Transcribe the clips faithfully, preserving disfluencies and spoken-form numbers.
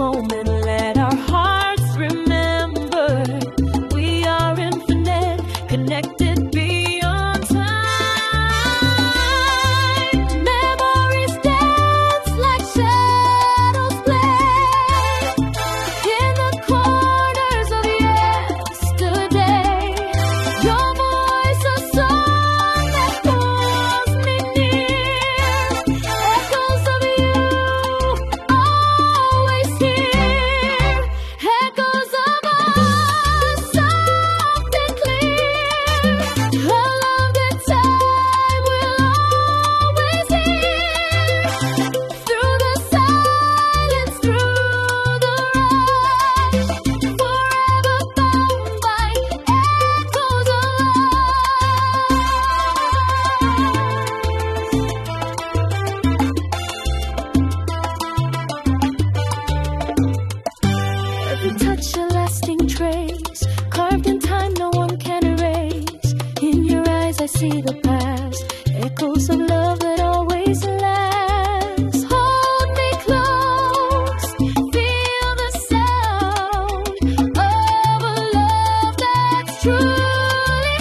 moment, let our hearts remember we are infinite, connected beyond time. Memories dance like shadows play in the corners of yesterday. Your voice, a song that pulls me near, echoes of you always here, echoes of us soft and clear, a love that time will always hear, through the silence, through the rush, forever bound by echoes of every touch a lasting trace, carved in time no one can erase. In your eyes I see the past, echoes of love that always lasts. Hold me close, feel the sound of a love that's truly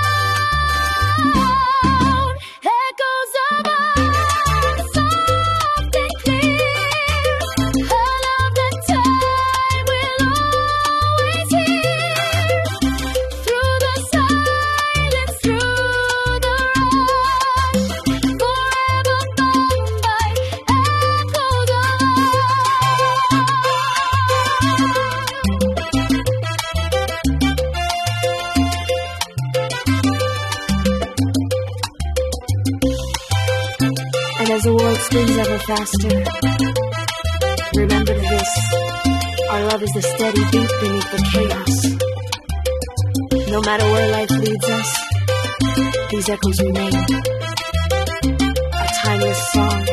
found. Echoes of us, soft and clear, a love that time will always hear, through the silence, through the rush, forever bound by echoes of And as the world spins ever faster, remember this: our love is the steady beat beneath the chaos. No matter where life leads us, these echoes remain, a timeless song